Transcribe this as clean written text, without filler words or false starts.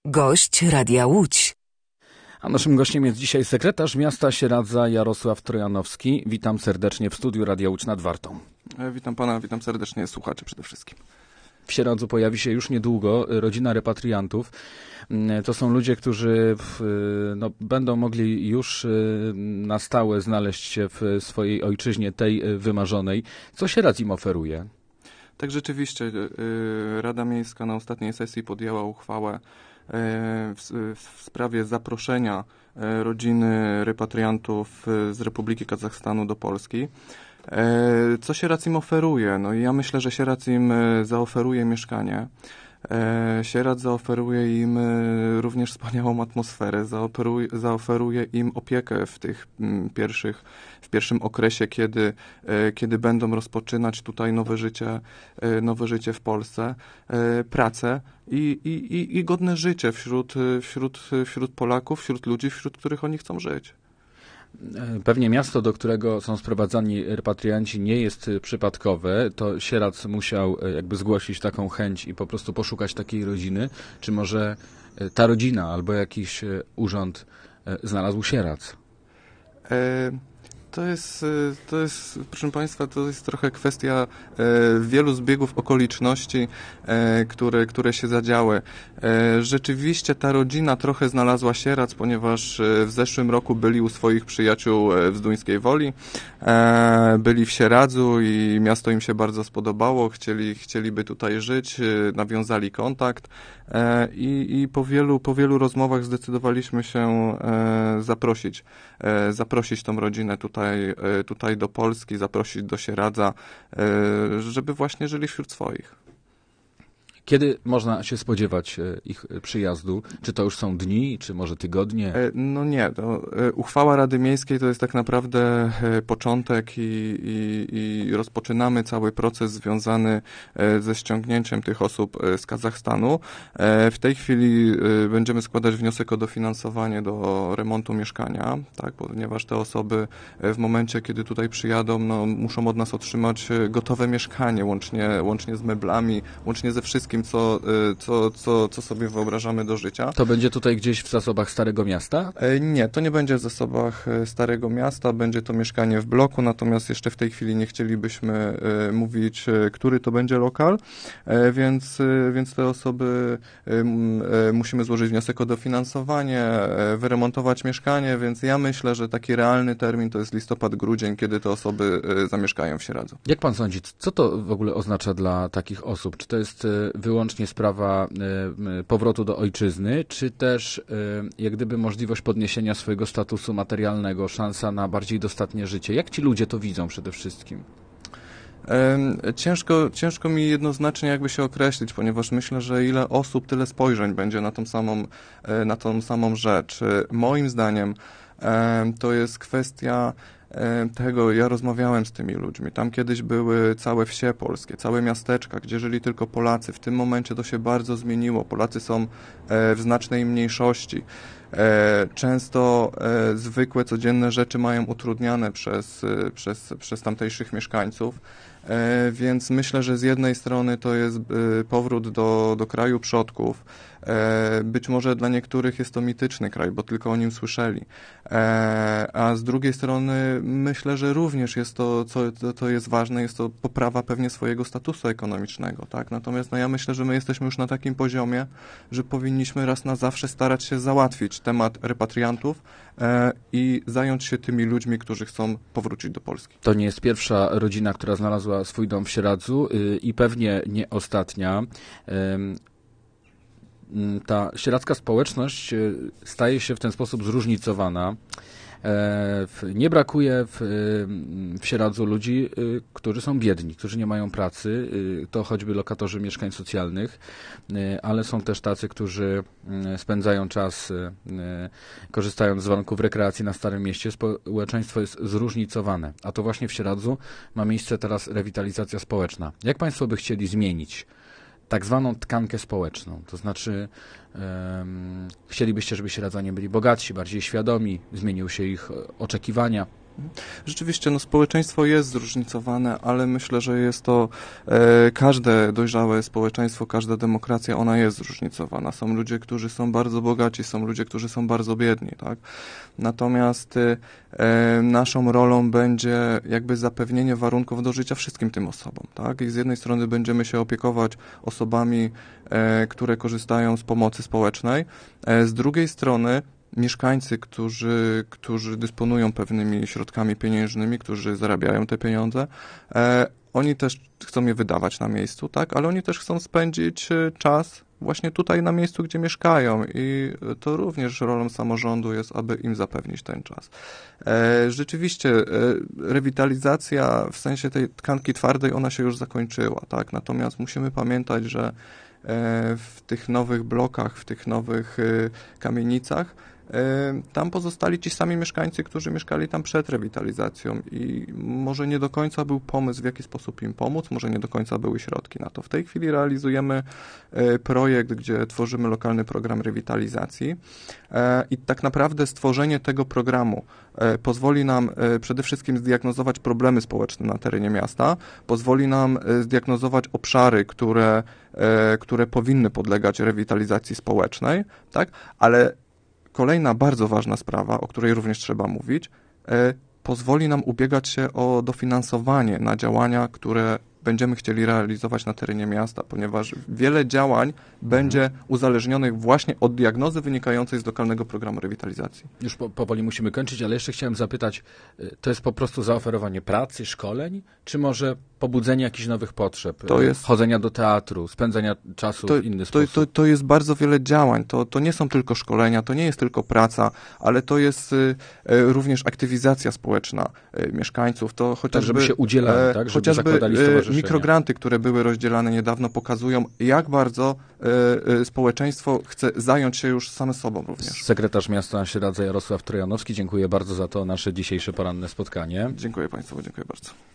Gość Radia Łódź. A naszym gościem jest dzisiaj sekretarz miasta Sieradza Jarosław Trojanowski. Witam serdecznie w studiu Radia Łódź nad Wartą. Witam pana, witam serdecznie słuchaczy przede wszystkim. W Sieradzu pojawi się już niedługo rodzina repatriantów. To są ludzie, którzy będą mogli już na stałe znaleźć się w swojej ojczyźnie, tej wymarzonej. Co Sieradz im oferuje? Tak, rzeczywiście Rada Miejska na ostatniej sesji podjęła uchwałę w sprawie zaproszenia rodziny repatriantów z Republiki Kazachstanu do Polski. Co Sieradz im oferuje? No i ja myślę, że Sieradz im zaoferuje mieszkanie. Sieradz zaoferuje im również wspaniałą atmosferę, zaoferuje im opiekę w tych pierwszym okresie, kiedy będą rozpoczynać tutaj nowe życie w Polsce, pracę i godne życie wśród Polaków, wśród ludzi, wśród których oni chcą żyć. Pewnie miasto, do którego są sprowadzani repatrianci, nie jest przypadkowe. To Sieradz musiał jakby zgłosić taką chęć i po prostu poszukać takiej rodziny. Czy może ta rodzina albo jakiś urząd znalazł Sieradz? To jest, proszę Państwa, to jest trochę kwestia wielu zbiegów okoliczności, które się zadziały. Rzeczywiście ta rodzina trochę znalazła Sieradz, ponieważ w zeszłym roku byli u swoich przyjaciół w Zduńskiej Woli, byli w Sieradzu i miasto im się bardzo spodobało, chcieliby tutaj żyć, nawiązali kontakt i po wielu rozmowach zdecydowaliśmy się zaprosić tą rodzinę tutaj do Polski, zaprosić do Sieradza, żeby właśnie żyli wśród swoich. Kiedy można się spodziewać ich przyjazdu? Czy to już są dni, czy może tygodnie? No nie, uchwała Rady Miejskiej to jest tak naprawdę początek i rozpoczynamy cały proces związany ze ściągnięciem tych osób z Kazachstanu. W tej chwili będziemy składać wniosek o dofinansowanie do remontu mieszkania, tak, ponieważ te osoby w momencie, kiedy tutaj przyjadą, muszą od nas otrzymać gotowe mieszkanie, łącznie z meblami, łącznie ze wszystkim, co sobie wyobrażamy do życia. To będzie tutaj gdzieś w zasobach Starego Miasta? Nie, to nie będzie w zasobach Starego Miasta, będzie to mieszkanie w bloku, natomiast jeszcze w tej chwili nie chcielibyśmy mówić, który to będzie lokal, więc te osoby musimy złożyć wniosek o dofinansowanie, wyremontować mieszkanie, więc ja myślę, że taki realny termin to jest listopad, grudzień, kiedy te osoby zamieszkają w Sieradzu. Jak pan sądzi, co to w ogóle oznacza dla takich osób? Czy to jest wyłącznie sprawa powrotu do ojczyzny, czy też jak gdyby możliwość podniesienia swojego statusu materialnego, szansa na bardziej dostatnie życie? Jak ci ludzie to widzą przede wszystkim? Ciężko mi jednoznacznie jakby się określić, ponieważ myślę, że ile osób, tyle spojrzeń będzie na tą samą rzecz. Moim zdaniem to jest kwestia tego, ja rozmawiałem z tymi ludźmi. Tam kiedyś były całe wsie polskie, całe miasteczka, gdzie żyli tylko Polacy. W tym momencie to się bardzo zmieniło. Polacy są w znacznej mniejszości. Często zwykłe, codzienne rzeczy mają utrudniane przez tamtejszych mieszkańców. Więc myślę, że z jednej strony to jest powrót do kraju przodków. Być może dla niektórych jest to mityczny kraj, bo tylko o nim słyszeli. A z drugiej strony myślę, że również jest to, co jest ważne, jest to poprawa pewnie swojego statusu ekonomicznego, tak? Natomiast ja myślę, że my jesteśmy już na takim poziomie, że powinniśmy raz na zawsze starać się załatwić temat repatriantów i zająć się tymi ludźmi, którzy chcą powrócić do Polski. To nie jest pierwsza rodzina, która znalazła swój dom w Sieradzu i pewnie nie ostatnia. Ta sieradzka społeczność staje się w ten sposób zróżnicowana. Nie brakuje w Sieradzu ludzi, którzy są biedni, którzy nie mają pracy, to choćby lokatorzy mieszkań socjalnych, ale są też tacy, którzy spędzają czas korzystając z warunków rekreacji na Starym Mieście. Społeczeństwo jest zróżnicowane, a to właśnie w Sieradzu ma miejsce teraz rewitalizacja społeczna. Jak Państwo by chcieli zmienić tak zwaną tkankę społeczną? To znaczy chcielibyście, żeby Sieradzanie byli bogatsi, bardziej świadomi, zmieniły się ich oczekiwania? Rzeczywiście, no, społeczeństwo jest zróżnicowane, ale myślę, że jest to każde dojrzałe społeczeństwo, każda demokracja, ona jest zróżnicowana. Są ludzie, którzy są bardzo bogaci, są ludzie, którzy są bardzo biedni, tak? Natomiast naszą rolą będzie jakby zapewnienie warunków do życia wszystkim tym osobom, tak? I z jednej strony będziemy się opiekować osobami, które korzystają z pomocy społecznej, z drugiej strony mieszkańcy, którzy dysponują pewnymi środkami pieniężnymi, którzy zarabiają te pieniądze, oni też chcą je wydawać na miejscu, tak? Ale oni też chcą spędzić czas właśnie tutaj na miejscu, gdzie mieszkają i to również rolą samorządu jest, aby im zapewnić ten czas. Rzeczywiście rewitalizacja w sensie tej tkanki twardej, ona się już zakończyła, tak? Natomiast musimy pamiętać, że w tych nowych blokach, w tych nowych kamienicach tam pozostali ci sami mieszkańcy, którzy mieszkali tam przed rewitalizacją i może nie do końca był pomysł, w jaki sposób im pomóc, może nie do końca były środki na to. W tej chwili realizujemy projekt, gdzie tworzymy lokalny program rewitalizacji i tak naprawdę stworzenie tego programu pozwoli nam przede wszystkim zdiagnozować problemy społeczne na terenie miasta, pozwoli nam zdiagnozować obszary, które powinny podlegać rewitalizacji społecznej, tak? Ale kolejna bardzo ważna sprawa, o której również trzeba mówić, pozwoli nam ubiegać się o dofinansowanie na działania, które będziemy chcieli realizować na terenie miasta, ponieważ wiele działań będzie uzależnionych właśnie od diagnozy wynikającej z lokalnego programu rewitalizacji. Już powoli musimy kończyć, ale jeszcze chciałem zapytać, to jest po prostu zaoferowanie pracy, szkoleń, czy może pobudzenie jakichś nowych potrzeb, chodzenia do teatru, spędzania czasu w inny sposób? To jest bardzo wiele działań, to nie są tylko szkolenia, to nie jest tylko praca, ale to jest również aktywizacja społeczna mieszkańców, to chociażby... Tak, żeby się udzielali, tak? Żeby zakładali stowarzyszenia. Mikrogranty, które były rozdzielane niedawno, pokazują, jak bardzo społeczeństwo chce zająć się już same sobą również. Sekretarz miasta Średza Jarosław Trojanowski, dziękuję bardzo za to nasze dzisiejsze poranne spotkanie. Dziękuję Państwu, dziękuję bardzo.